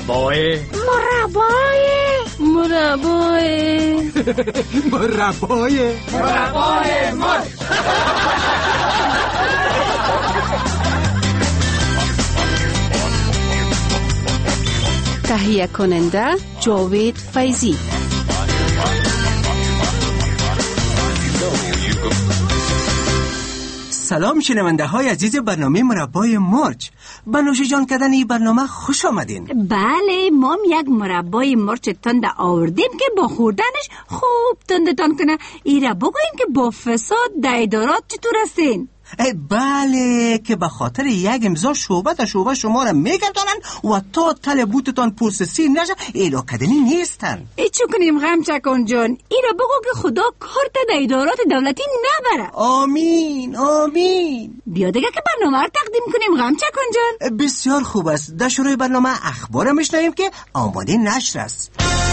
مربای مرچ. تهیه کننده جاوید فیضی. سلام شنونده های عزیز برنامه مربای مرچ. بنوشه جان کردن این برنامه خوش آمدین. بله، ما یک مربای مرچ تند آوردیم که با خوردنش خوب تندتان کنه. ایره بگوین که با فساد در ادارات چطور هستین؟ بله، که به خاطر یک امضا شعبه تا شعبه شما را میگردانن و تا تل بوتتان پرسسی نشه ایلا کدنی نیستن. چو کنیم غم چکن جان؟ ایره بگو که خدا کارت در ادارات دولتی نبره. آمین آمین. بیا دیگه که برنامه رو تقدیم کنیم غم چکن جان. بسیار خوب است. در شروع برنامه اخبار میشنویم که آماده نشر است.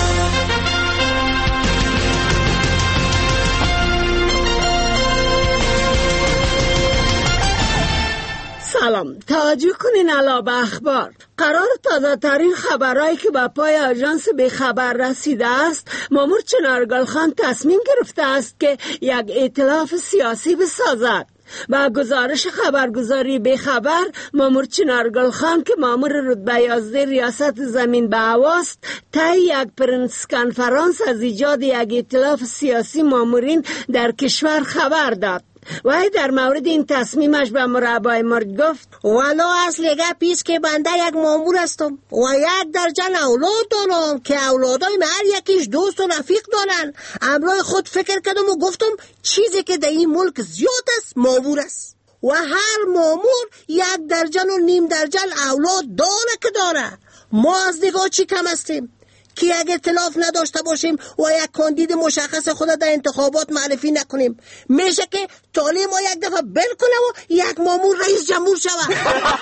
سلام، توجه کنین علا به اخبار. قرار تازه ترین خبرهایی که به پای آژانس به خبر رسیده است، مامور چنارگل خان تصمیم گرفته است که یک ائتلاف سیاسی بسازد. با گزارش خبرگزاری به خبر، مامور چنارگل خان که مامور رتبه 11 ریاست زمین به هواست، طی یک پرنس کنفرانس از ایجاد یک ائتلاف سیاسی مامورین در کشور خبر داد. وای در مورد این تصمیمش به مربای مرچ گفت والا اصل گپیست که بنده یک مامور هستم و یک درجن اولاد دارم که اولادای من هر یکیش دوست و رفیق دارن. امروز خود فکر کردم و گفتم چیزی که در این ملک زیاد است مامور است و هر مامور یک درجن و نیم درجن اولاد داره که داره. ما از نگاه چی کم هستیم که یک ائتلاف نداشته باشیم و یک کاندید مشخص خود در انتخابات معرفی نکنیم؟ میشه که طالب ما یک دفعه بل کنه و یک مامور رئیس جمهور شود.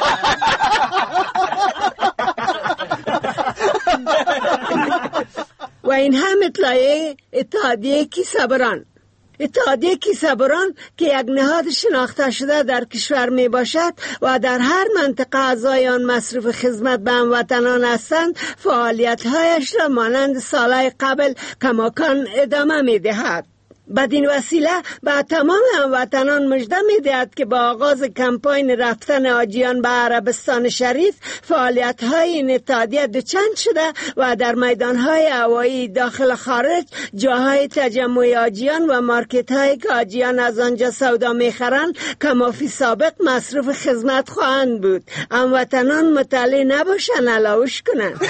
و این هم اطلاعیه اتحادیه کیسه‌بران. اتحادیه کیسه‌بران که یک نهاد شناخته شده در کشور می باشد و در هر منطقه اعضای آن مصروف خدمت به هموطنان هستند، فعالیت‌هایش را مانند سالهای قبل کماکان ادامه می دهد. بدین وسیله به تمام هموطنان مژده می‌دهد که با آغاز کمپاین رفتن حاجیان به عربستان شریف، فعالیت‌های این اتحادیه دوچند شده و در میدان‌های هوایی داخل و خارج، جاهای تجمع حاجیان و مارکت‌هایی که حاجیان از آنجا سودا می‌خرند کمافی سابق مصروف خدمت خواهند بود. هموطنان مطلع نباشن علاوش کنند.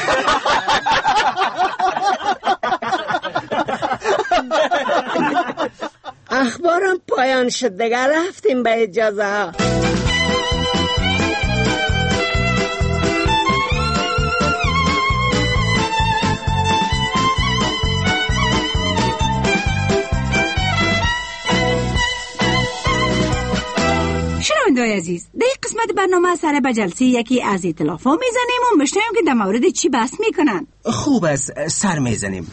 اخبارم پایان شد دیگه، رفتیم به اجازه ها. شنونده‌های عزیز، در این قسمت برنامه سر به جلسه یکی از ائتلاف‌ها میزنیم و بشنویم که در مورد چی بحث میکنن. خوب است، سر میزنیم.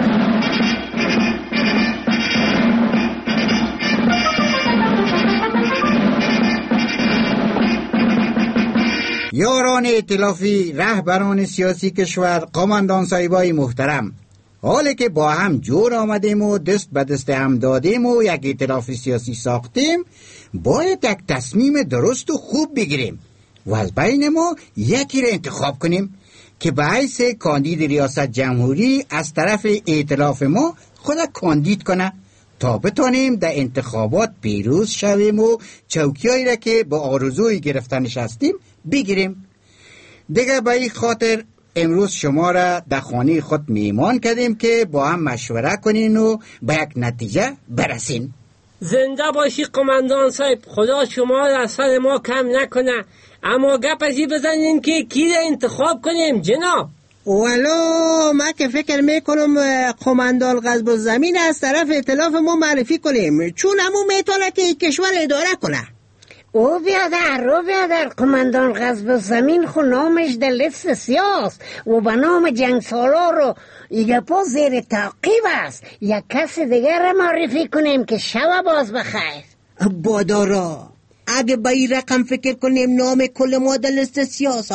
یاران ائتلافی، رهبران سیاسی کشور، قماندان صاحبای محترم، حالی که با هم جور آمدیم و دست به دست هم دادیم و یک ائتلاف سیاسی ساختیم، باید یک تصمیم درست و خوب بگیریم و از بین ما یکی را انتخاب کنیم که به حیث کاندید ریاست جمهوری از طرف ائتلاف ما خود کاندید کنه تا بتانیم در انتخابات پیروز شویم و چوکیایی را که با آرزوی گرفتنش هستیم بگیریم. دیگه به این خاطر امروز شما را در خانه خود میمان کردیم که با هم مشوره کنین و به یک نتیجه برسین. زنده باشی قماندان صاحب، خدا شما را از سر ما کم نکنه. اما گپ ازی بزنین که کی را انتخاب کنیم جناب؟ ولو ما که فکر میکنم قماندان غصب الزمین از طرف ائتلاف ما معرفی کنیم، چون همون میتونه که کشور اداره کنه. او بیادر قماندان غصب الزمین خو نامش در لیست سیاست و به نام جنگ سالار رو ایگه پا زیر تعقیب است. یک کس دیگر را معرفی کنیم که شب باز بخیر. بادارا اگه با این رقم فکر کنیم نام کل ما در لیست سیاست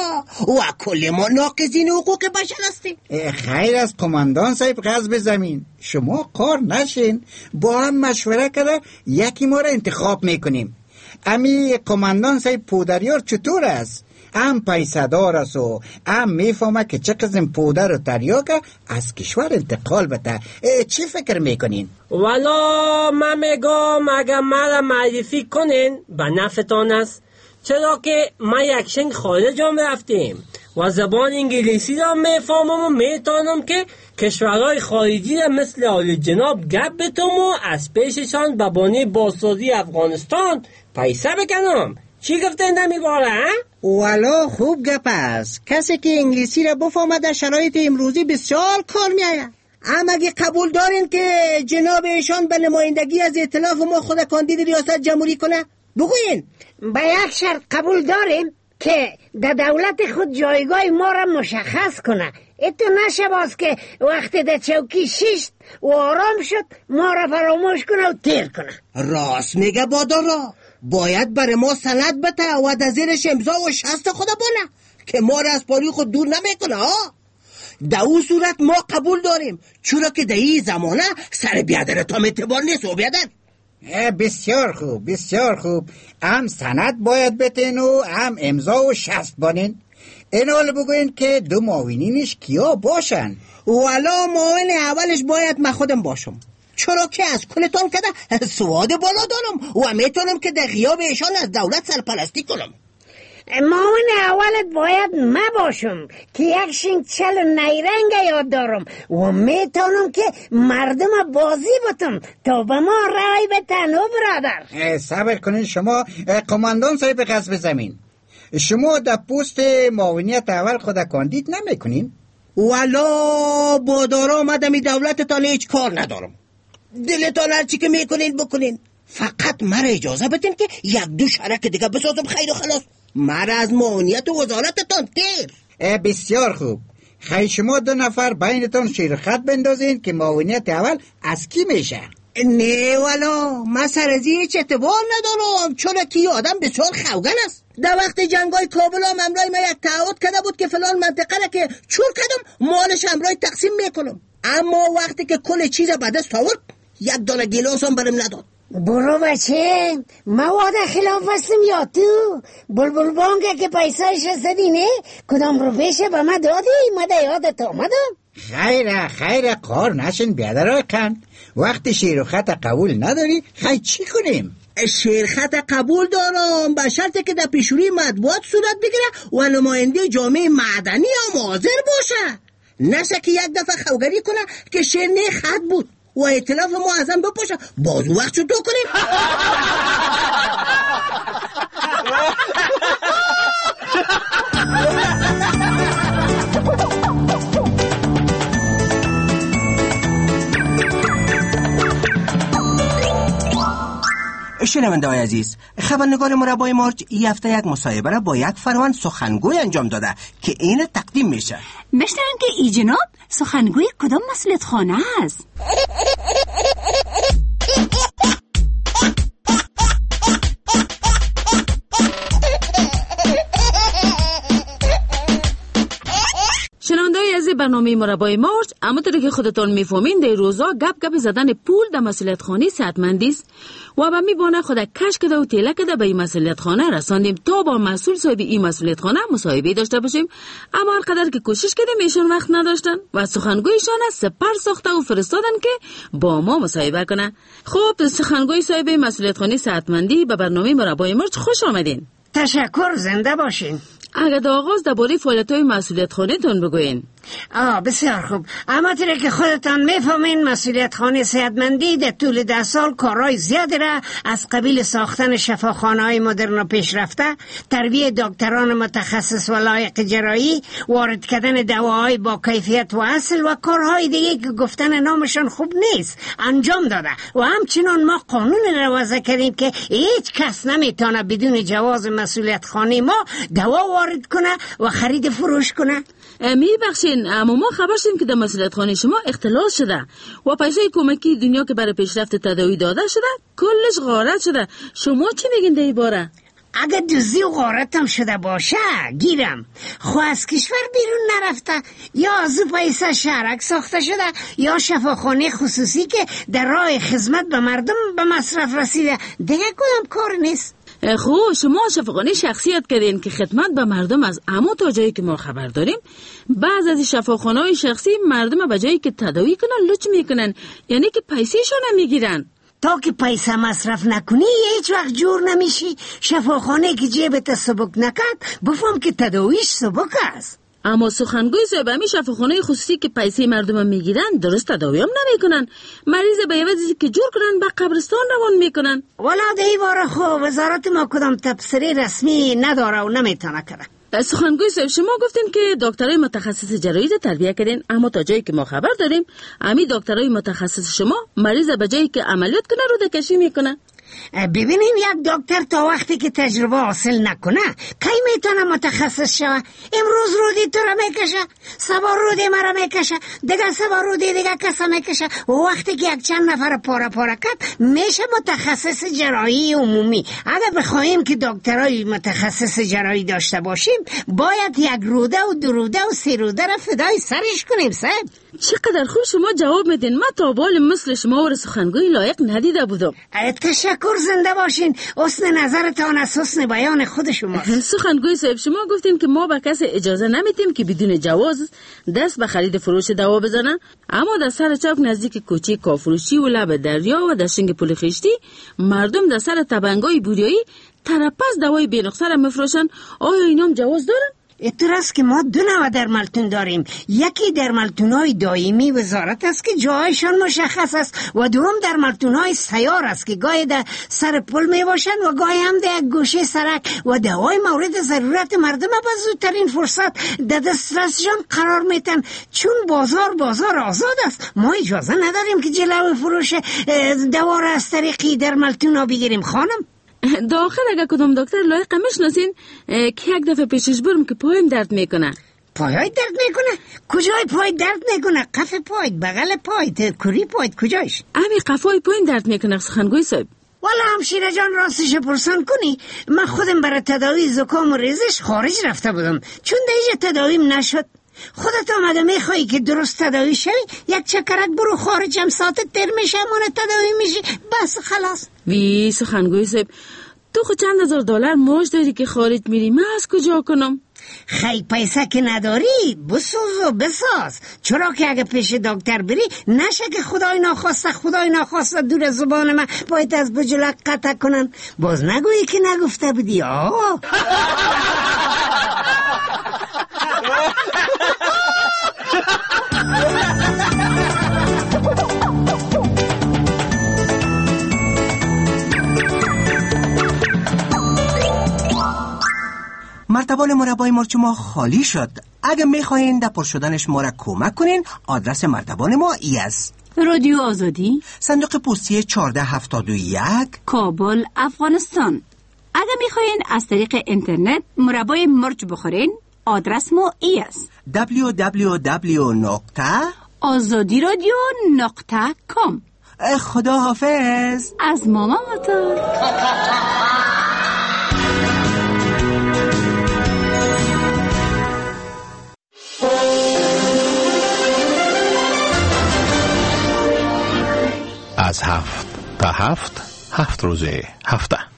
و کل ما ناقضین حقوق بشر هستیم. خیر از قماندان صاحب غصب زمین، شما قار نشین، با هم مشوره کرده یکی ما را انتخاب میکنیم. امی قماندان صاحب پودریار چطور است؟ هم پیسه دار است و هم میفهمه که چه قسم پودر و تریاکه از کشور انتقال بده. چی فکر میکنین؟ والا من میگم اگر مرا معرفی کنین به نفعتان است، چرا که من یکشنگ خارج هم رفتیم و زبان انگلیسی را میفهمم و میتونم که کشورهای خارجی را مثل آل جناب گپ بتم و از پیششان به بانی بازسازی افغانستان پیسه بکنم. چی گفتن نمیباره؟ والا خوب گپ است. کسی که انگلیسی را بفهمه در شرایط امروزی بسیار کار میآید. اما اگه قبول دارین که جناب ایشان به نمایندگی از ائتلاف ما خود کاندید ریاست جمهوری کنه، بگوین. به یک شرط قبول داریم که در دولت خود جایگاه ما را مشخص کنه. اتو نشه باز که وقتی در چوکی شیشت و آرام شد ما را فراموش کنه و تیر کنه. راست میگه بادارا، باید برای ما سند بده و در زیرش امضا و شست خدا بانه که ما را از پاری خود دور نمیکنه. در اون صورت ما قبول داریم، چرا که در این زمانه سر بیادر تا اعتبار نیست و بیادر. بسیار خوب، بسیار خوب. هم سند باید بتین و هم امضا و شست بانین. این حال بگوین که دو معاونینش کیا باشن؟ والا معاون اولش باید من خودم باشم، چرا که از کلتان کده سواد بالا دارم و میتونم که در غیاب ایشان از دولت سرپرستی کنم. معاون اولت باید ما باشم که یک شنگچل و نیرنگ یاد دارم و میتونم که مردم بازی بتم تا به ما رای بتن و برادر. صبر کنین شما قماندان صاحب غصب زمین، شما در پست معاونیت اول خود کاندید نمیکنین؟ والا بادارا آمدم این دولتتان هیچ کار ندارم، دلتان هرچی که میکنین بکنین، فقط مرا اجازه بدین که یک دو شرک دیگه بسازم خیر و خلاص. مرا از معاونیت و وزارتتان تیر. بسیار خوب. خیلی شما دو نفر بینتان شیرخط بندازین که معاونیت اول از کی میشه؟ نه والا من سر از هیچ اعتبار ندارم، چون که آدم بسیار خوگن است. در وقت جنگای کابل هم امرای من یک تعهد کرده بود که فلان منطقه را که چور کردم مالش امرای تقسیم میکنم، اما وقتی که کل چیز به دست آورد یک دانه گیلاس هم برم نداد. برو بچه، مواد خلاف هستم یا تو؟ بلبل بانگه که پیسایش رسدی نه؟ کدام رو بشه به ما دادی؟ ما در یادت آمدم؟ خیره قار نشین بیادر کن. وقتی شیر و خط قبول نداری خیلی چی کنیم؟ شیر خط قبول دارم به شرطی که در پیشوری مطبوعات صورت بگیره و نماینده جامعه مدنی هم حاضر باشه، نشه که یک دفعه خوگری کنه که شیر نه خط بود و ائتلاف ما ازم بپاشه بازو وقت شد تو کنیم. شنونده های عزیز، خبرنگار مربای مارچ این هفته یک مصاحبه را با یک فرمان سخنگوی انجام داده که این تقدیم میشه. بشنویم که ای جناب سخنگوی کدام مسئولیت خانه است؟ شنونده‌های عزیز برنامه مربای مارچ، همونطور که خودتون میفهمین در روزا گپ زدن پول در مسئولیت خانه صحتمندی است و به میبانه خود کش کده و تیله کده به این مسئولیت خانه رساندیم تا با مسئول صاحب این مسئولیت خانه مصاحبه داشته باشیم، اما هر قدر که کوشش کردیم ایشان وقت نداشتن و سخنگویشان سپر ساخته و فرستادن که با ما مصاحبه کنه. خب سخنگوی صاحب مسئولیت خانه صحتمندی به برنامه مربای مارچ خوش آمدین. تشکر، زنده باشین. اگر در آغاز درباره فعالیت‌های مسئولیت خانه تون بگوین. بسیار خوب. اما طوری که خودتان میفهمین مسئولیت خانه صحتمندی در طول 10 سال کارهای زیادی را از قبیل ساختن شفاخانه‌های مدرن و پیشرفته، تربیت دکتران متخصص و لایق جرایی، وارد کردن دواهای با کیفیت و اصل و کارهای دیگه که گفتن نامشان خوب نیست انجام داده و همچنان ما قانون را وضع کردیم که هیچ کس نمیتونه بدون جواز مسئولیت خانه ما دوا وارد کنه و خرید فروش کنه. میبخشید ببخشین، اما ما خبر شدیم که در مسئولیت خانه شما اختلاس شده و پیسه کمکی دنیا که برای پیشرفت تداوی داده شده کلش غارت شده. شما چی میگین در این باره؟ اگه دزدی و غارتم شده باشه گیرم، خو از کشور بیرون نرفته، یا از پیسه شهرک ساخته شده، یا شفاخانه خصوصی که در راه خدمت به مردم به مصرف رسیده. دیگه کدام کار نیست. خب شما شفاخانه شخصیت کردین که خدمت به مردم از اما تا جایی که ما خبر داریم بعض از شفاخانه‌های شخصی مردم به جایی که تداوی کنن لچ میکنن، یعنی که پیسه‌شون نمیگیرن. تا که پیسه مصرف نکنی هیچ وقت جور نمیشی. شفاخانه که جیبت سبک نکرد بفهم که تداویش سبک است. اما سخنگوی صاحب همی شفاخانه خصوصی که پیسه مردم میگیرن درست تداوی هم نمیکنن، مریض به عوضی که جور کنن به قبرستان روان میکنن. والا دی باره خب وزارت ما کدام تبصره رسمی نداره و نمیتونه کنه. سخنگوی صاحب شما گفتین که دکترای متخصص جراحی تربیت کردین، اما تا جایی که ما خبر داریم امی دکترای متخصص شما مریض به جایی که عملیات کنه رو دکشی میکنه. ببینین یک دکتر تا وقتی که تجربه حاصل نکنه کی میتونه متخصص شوه؟ امروز رودی تو را میکشه، سبا رودی مرا میکشه، دیگه سبا رودی دیگه کسا میکشه و وقتی که یک چند نفر پاره کرد میشه متخصص جراحی عمومی. اگر بخواهیم که دکترای متخصص جراحی داشته باشیم باید یک روده و دو روده و سه روده را فدای سرش کنیم. صاحب چقدر خوب شما جواب میدین. من تا بال مثل شما و سخنگوی لایق ندیده بودم. تشکر، زنده باشین. حسن نظرتان از حسن بیان خود شماست. سخنگوی صاحب شما گفتین که ما به کسی اجازه نمیدیم که بدون جواز دست به خرید فروش دوا بزنن، اما در سر چوک نزدیک کوچه کافروشی و لب دریا و در شنگ پل خشتی مردم در سر تبنگای بوریایی ترپس دوای بینقصه را میفروشن. آیا اینام جواز دارن؟ اطلاع است که ما دو نوع درملتون داریم. یکی درملتون‌های دائمی وزارت است که جایشان مشخص است و دوم درملتون‌های سیار است که گاهی در سر پل می باشند و گاهی هم در یک گوشه سرک و دوای مورد ضرورت مردم به زودترین فرصت در دسترسشان قرار میتن. چون بازار آزاد است ما اجازه نداریم که جلو فروش دوا را از طریق درملتون‌ها بگیریم. خانم داخل اگه کدام دکتر لایق میشناسین که یک دفعه پیشش برم که پایم درد میکنه. پایت درد میکنه؟ کجای پای درد میکنه؟ قف پایت، بغل پایت، کری پایت کجایش؟ امی قفای پایم درد میکنه سخنگوی صاحب. والا همشیره جان راستش پرسان کنی من خودم برای تداوی زکام و ریزش خارج رفته بودم، چون دیگه تداویم نشد. خودت آمده میخوایی که درست تداوی شوی یک چکرک برو خارج، هم ساعت تر میشه مانه تداوی میشی بس خلاص. وی سخنگوی صاحب تو خود چند هزار دلار موج داری که خارج میری، من از کجا کنم؟ خیلی پیسه که نداری بسوز و بساز، چرا که اگه پیش دکتر بری نشه که خدای ناخواسته دور زبان من باید از بجلک قطع کنن. باز نگویی که نگفته بودی. مرتبان مربای مرچ ما خالی شد. اگه میخواین در پر شدنش ما را کمک کنین آدرس مرتبان ما ای است: رادیو آزادی، صندوق پستی 1471، کابل، افغانستان. اگه میخواین از طریق اینترنت مربای مرچ بخورین آدرس ما ای است: www.azadiradio.com. خدا حافظ از ماما موتور. از 7 تا 7 روز هفته.